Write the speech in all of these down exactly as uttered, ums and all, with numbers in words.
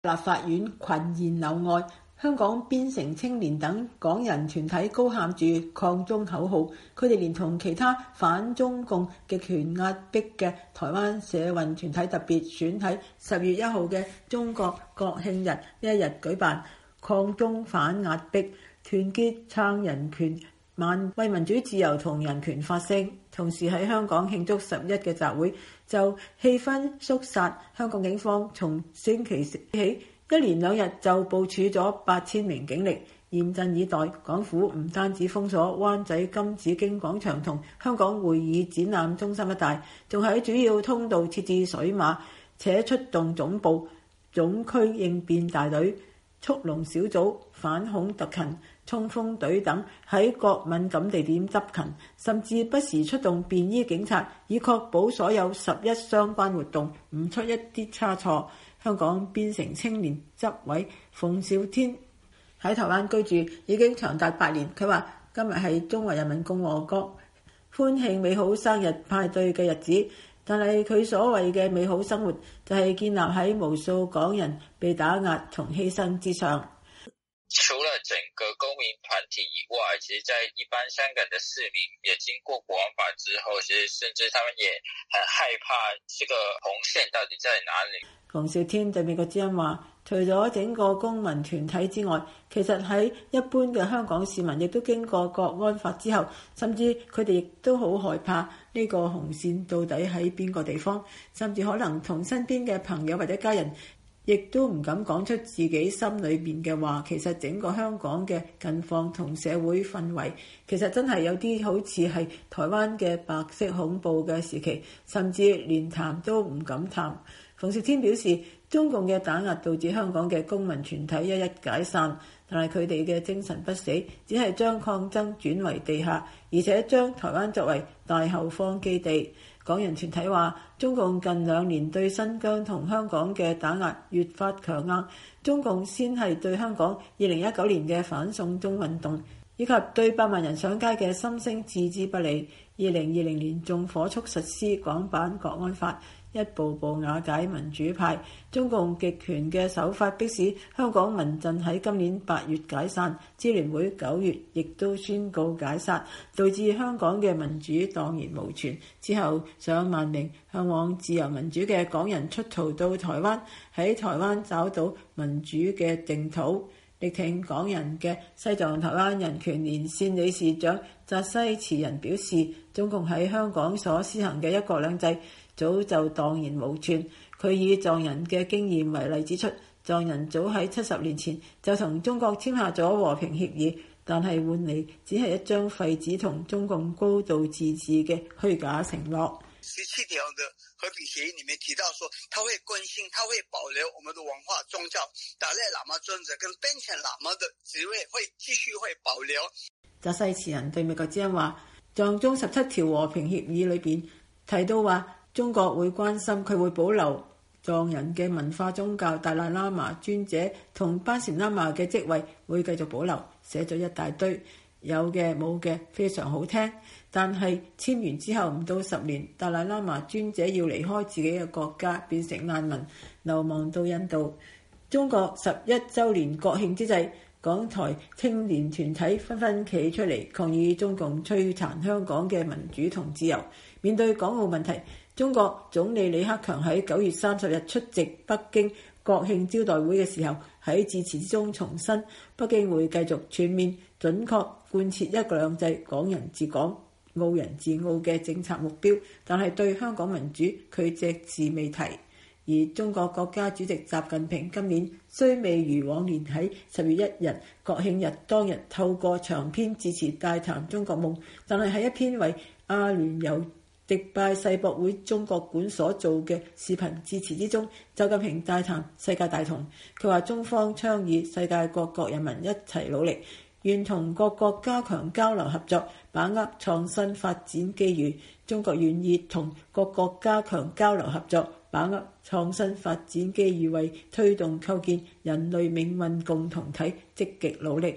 立法院群賢樓外，香港邊城青年等港人團體高喊住抗中口號，佢哋連同其他反中共極權壓迫嘅台灣社運團體特別選喺十月一號嘅中國國慶日呢一日舉辦抗中反壓迫、團結撐人權晚，為民主自由同人權發聲。同時喺香港慶祝十一嘅集會就氣氛肅殺，香港警方從星期四起一連兩日就部署咗八千名警力嚴陣以待。港府唔單止封鎖灣仔金紫荊廣場同香港會議展覽中心一帶，仲喺主要通道設置水馬，且出動總部、總區應變大隊、速龍小組、反恐特勤、衝鋒隊等喺各敏感地點執勤，甚至不時出動便衣警察，以確保所有十一相關活動唔出一啲差錯。香港邊城青年執委馮兆天喺台灣居住已經長達八年，佢話今日係中華人民共和國歡慶美好生日派對嘅日子，但係佢所謂嘅美好生活就係建立喺無數港人被打壓同犧牲之上。 除了整個公民團體以外，其實在一般香港的市民也經過國安法之後，其實甚至他們也很害怕這個紅線到底在哪裡。 馮兆天對美國之音話，除咗整個公民團體之外，其實喺一般嘅香港市民亦都經過國安法之後，甚至佢哋亦都好害怕呢個紅線到底喺邊個地方，甚至可能同身邊嘅朋友或者家人亦都唔敢講出自己心裏面嘅話。其實整個香港嘅近況同社會氛圍，其實真係有啲好似係台灣嘅白色恐怖嘅時期，甚至連談都唔敢談。馮兆天表示，中共嘅打壓導致香港嘅公民團體一一解散，但係佢哋嘅精神不死，只係將抗爭轉為地下，而且將台灣作為大後方基地。港人團體話，中共近兩年對新疆同香港嘅打壓越發強硬，中共先係對香港二零一九年嘅反送中運動以及對百萬人上街嘅心聲置之不理，二零二零年仲火速實施港版國安法，一步步瓦解民主派。中共極權嘅手法迫使香港民陣喺今年八月解散，支聯會九月亦都宣告解散，導致香港嘅民主蕩然無存。之後上萬名向往自由民主嘅港人出逃到台灣，喺台灣找到民主嘅淨土。力挺港人嘅西藏台灣人權連線理事長扎西慈仁表示，中共喺香港所施行嘅一國兩制早就蕩然無存。佢以藏人嘅經驗為例指出，藏人早喺七十年前就同中國簽下咗和平協議，但係換嚟只係一張廢紙同中共高度自治嘅虛假承諾。 十七條的和平協議裡面提到說，他會關心，他會保留我們的文化、宗教，達賴喇嘛尊者跟邊城喇嘛的職位會繼續會保留。 扎西慈仁對美國之音話，藏中十七條和平協議裏邊提到話，中國會關心，佢會保留藏人嘅文化宗教，達賴喇嘛尊者同班禪喇嘛嘅職位會繼續保留，寫咗一大堆。有嘅冇嘅非常好聽，但係簽完之後唔到十年，達賴喇嘛尊者要離開自己嘅國家，變成難民，流亡到印度。中國十一週年國慶之際，港台青年團體紛紛企出嚟抗議中共摧殘香港嘅民主同自由。面對港澳問題，中國總理李克強喺九月三十日出席北京國慶招待會嘅時候，喺致辭之中重申，北京會繼續全面準確貫徹一國兩制、港人治港、澳人治澳嘅政策目標，但係對香港民主佢隻字未提。而中國國家主席習近平今年雖未如往年喺十月一日國慶日當日透過長篇致辭大談中國夢，但係喺一篇為阿聯酋迪拜世博會中國館所做嘅視頻致辭之中，習近平大談世界大同。佢話中方倡議世界各國人民一齊努力，願同各國加強交流合作，把握創新發展機遇。中國願意同各國加強交流合作，把握創新發展機遇，為推動構建人類命運共同體積極努力。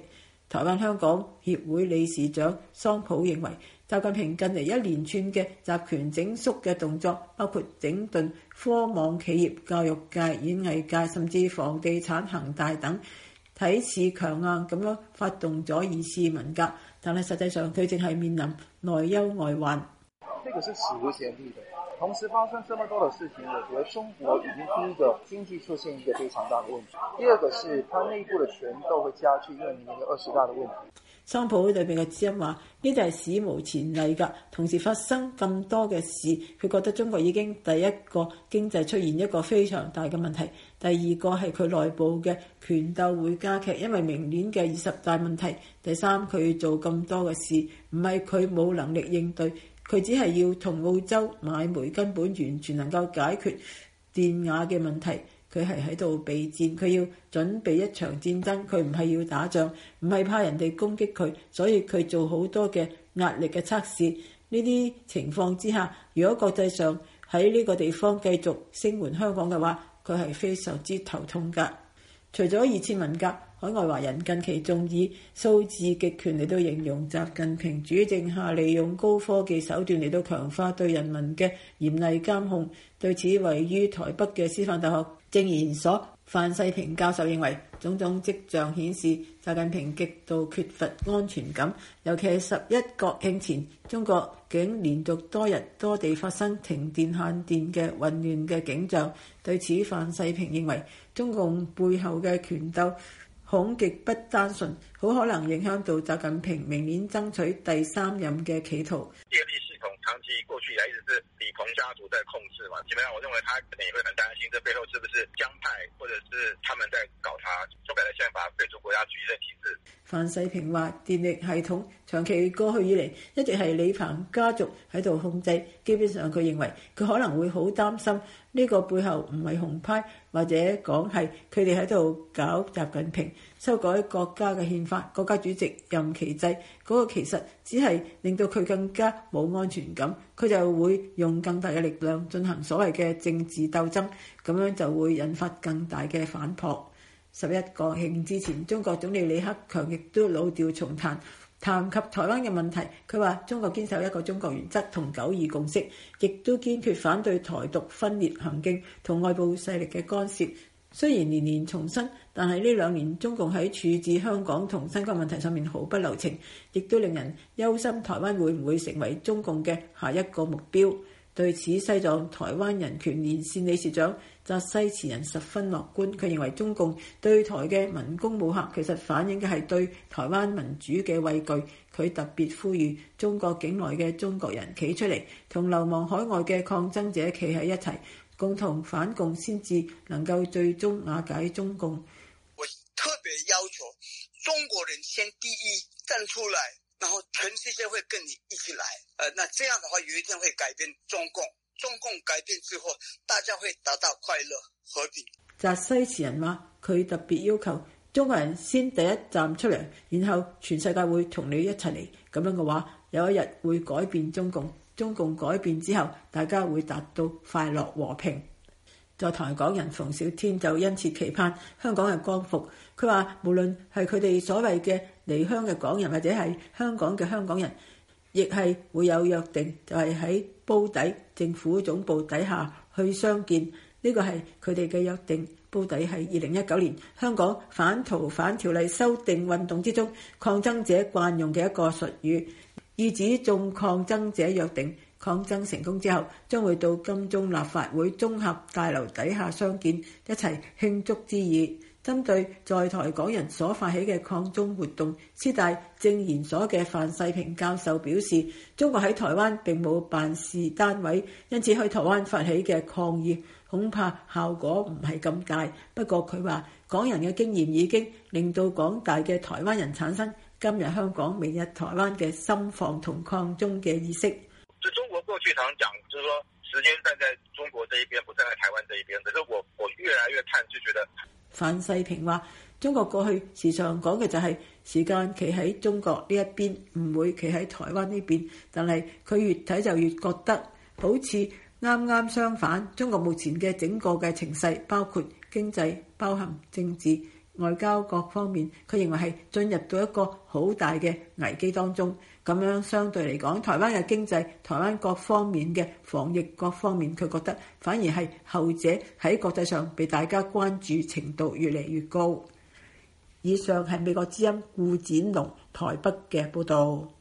台灣香港協會理事長桑普認為，習近平近嚟一連串嘅集權整肅嘅動作，包括整頓科網企業、教育界、演藝界，甚至房地產恒大等，睇似強硬咁樣發動咗二次文革，但係實際上佢正係面臨內憂外患。 呢個是史無前例的，同時發生這麼多的事情，我覺得中國已經第一個經濟出現一個非常大的問題，第二個是它內部的權鬥會加劇，因為面臨有二十大的問題。 桑普裏邊嘅知音話：呢啲係史無前例㗎，同時發生咁多嘅事，佢覺得中國已經第一個經濟出現一個非常大嘅問題，第二個係佢內部嘅權鬥會加劇，因為明年嘅二十大問題，第三佢做咁多嘅事，唔係佢冇能力應對，佢只係要同澳洲買煤，根本完全能夠解決電瓦嘅問題。佢係喺度備戰，佢要準備一場戰爭，佢唔係要打仗，唔係怕人哋攻擊佢，所以佢做好多嘅壓力嘅測試。呢啲情況之下，如果國際上喺呢個地方繼續聲援香港嘅話，佢係非常之頭痛㗎。除咗二次文革，海外華人近期仲以數字極權嚟到形容習近平主政下利用高科技手段嚟到強化對人民嘅嚴厲監控。對此，位於台北嘅師範大學政研所范世平教授認為，種種跡象顯示習近平極度缺乏安全感，尤其係十一國慶前，中國竟連續多日多地發生停電限電嘅混亂嘅景象。對此，范世平認為，中共背後嘅權鬥恐極不單純，好可能影響到習近平明年爭取第三任嘅企圖。 電力系統長期過去以來一直是李鵬家族在控制嘛，基本上我認為他可能也會很擔心，這背後是不是江派，或者是他們在搞他修改了憲法，廢除國家主義的體制。 范世平話：電力系統長期過去以嚟一直係李鵬家族喺度控制，基本上佢認為佢可能會好擔心呢個背後唔係紅派，或者講係佢哋喺度搞習近平修改國家嘅憲法、國家主席任期制，嗰個其實只係令到佢更加冇安全感，佢就會用更大嘅力量進行所謂嘅政治鬥爭，咁樣就會引發更大嘅反撲。十一國慶之前，中國總理李克強亦都老調重彈，談及台灣嘅問題，佢話中國堅守一個中國原則同九二共識，亦都堅決反對台獨分裂行徑同外部勢力嘅干涉。雖然年年重申，但係呢兩年中共喺處置香港同新疆問題上面毫不留情，亦都令人憂心台灣會唔會成為中共嘅下一個目標。對此，西藏台灣人權連線理事長扎西慈仁十分樂觀，佢認為中共對台嘅文攻武嚇其實反映嘅係對台灣民主嘅畏懼。佢特別呼籲中國境內嘅中國人企出嚟，同流亡海外嘅抗爭者企喺一齊，共同反共，先至能夠最終瓦解中共。 我特別要求中國人先第一站出來，然後全世界會跟你一起來。呃，那這樣的話，有一天會改變中共。中共改變之後，大家會達到快樂和平。 扎西慈仁話：佢特別要求中國人先第一站出嚟，然後全世界會同你一齊嚟。咁樣嘅話，有一日會改變中共。中共改變之後，大家會達到快樂和平。在台港人馮小天就因此期盼香港嘅光復。佢話無論係佢哋所謂嘅離鄉嘅港人，或者係香港嘅香港人，亦係會有約定，就係喺煲底政府總部底下去相見。呢個係佢哋嘅約定。煲底係二零一九年香港反逃犯條例修訂運動之中，抗爭者慣用嘅一個術語，意指眾抗爭者約定，抗爭成功之後將會到金鐘立法會綜合大樓底下相見，一齊慶祝之意。針對在台港人所發起嘅抗中活動，師大政研所嘅范世平教授表示，中國喺台灣並冇辦事單位，因此去台灣發起嘅抗議恐怕效果唔係咁大。不過佢話，港人嘅經驗已經令到廣大嘅台灣人產生今日香港、明日台灣嘅心防同抗中嘅意識。 就中國過去常講，就是說時間站在中國這一邊，不站在台灣這一邊。可是我我越來越看就覺得。 范世平話：中國過去時常講嘅就係時間企喺中國呢一邊，唔會企喺台灣呢邊。但係佢越睇就越覺得好似啱啱相反。中國目前嘅整個嘅情勢，包括經濟、包含政治、 外交各方面，佢認為係進入到一個好大嘅危機當中。咁樣相對嚟講，台灣嘅經濟、台灣各方面嘅防疫各方面，佢覺得反而係後者喺國際上被大家關注程度越嚟越高。以上係美國之音顧展龍台北嘅報導。